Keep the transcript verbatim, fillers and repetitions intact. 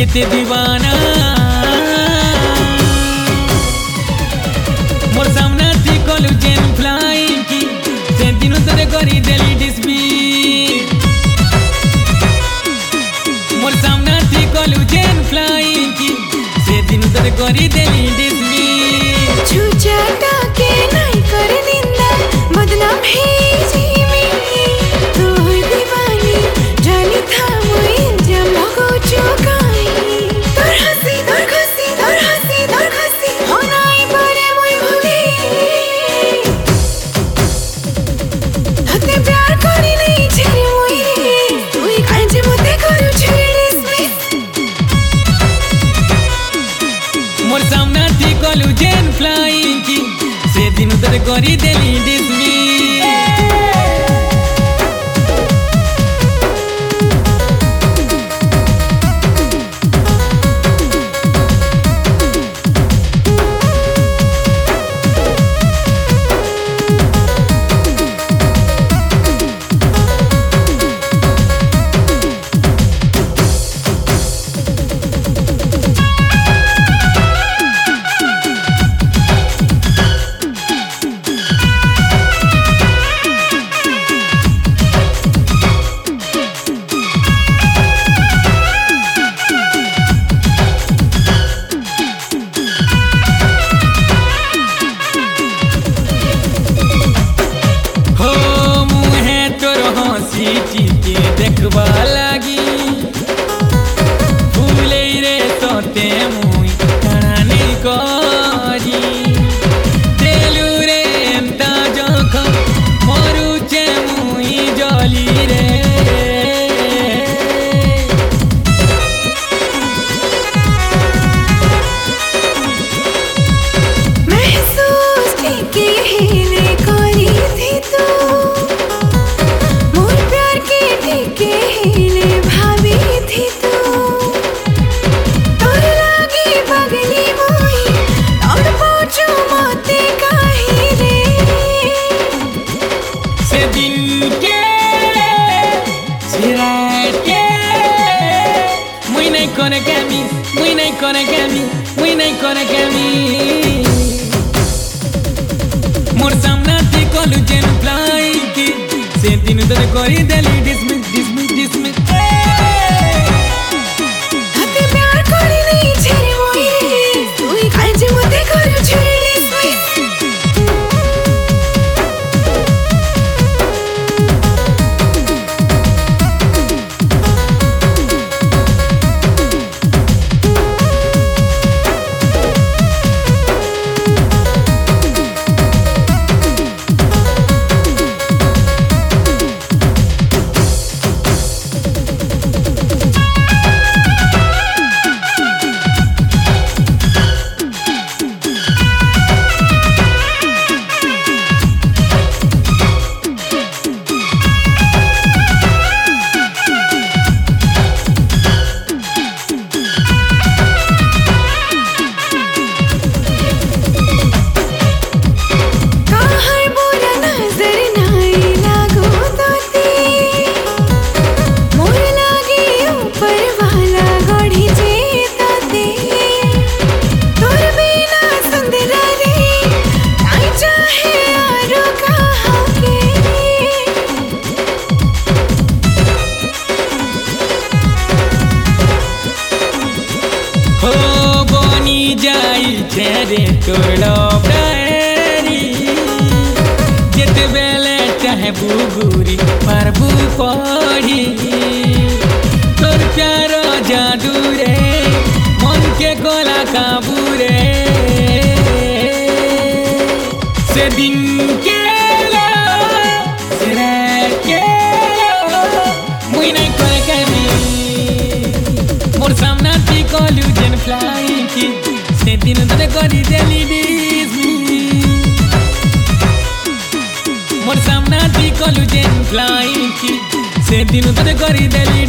केते दीवाना मोर सामना थी कॉलेजन फ्लाइंग की से दिनों तोरे करी दिली डिस्पीट मोर सामना थी कॉलेजन फ्लाइंग की से दिनों तोरे करी दिली डिस्पीट छुचाटा के नहीं कर दिंदा बदनाम है जीवी तू दीवानी जानी था मुई जब लगो चुकाई तोर हंसी तोर खुशी तोर हंसी तोर खुशी होनाई परे मुई भूली हते प्यार करी नहीं छेरे मुई तुई कांजे मते करू छेरे मोर सामना थी कॉलेजन फ्लाइंग की से दिनों तोरे करी दिली डिस्पीट के देखबा लागी फूले रे तोते मुई कानी करी देलू रे एंता जखम मरु चे मुई जली रे महसूस के हिले करी थी तू के हिले भाभी थी तू तोर लागी बगली मोई और पूछो मते काहे रे से दिन के से रात के मुई नहीं करे कमी मुई नहीं करे कमी मुई नहीं करे कमी मोर सामना थी कॉलेजन फ्लाइंग की से दिन तोरे करी दिली डिसमिस डिसमिस डिसमिस हते प्यार करी नहीं छेरे मोई तुई कांजे मते करू छेरे छेरे तोड़ो डायरी जिते बेले चाहे बुगुरी परबू पड़ी तोर प्यारो जादू रे मन के गोला काबू रे से दिन के लो से रात के लो मुई नहीं करे कमी मोर सामना थी कॉलेजन फ्लाइंग की से दिन तोरे करी दिली डिस्पीट मोर सामना थी कॉलेजन फ्लाइंग की से दिन तोरे करी दिली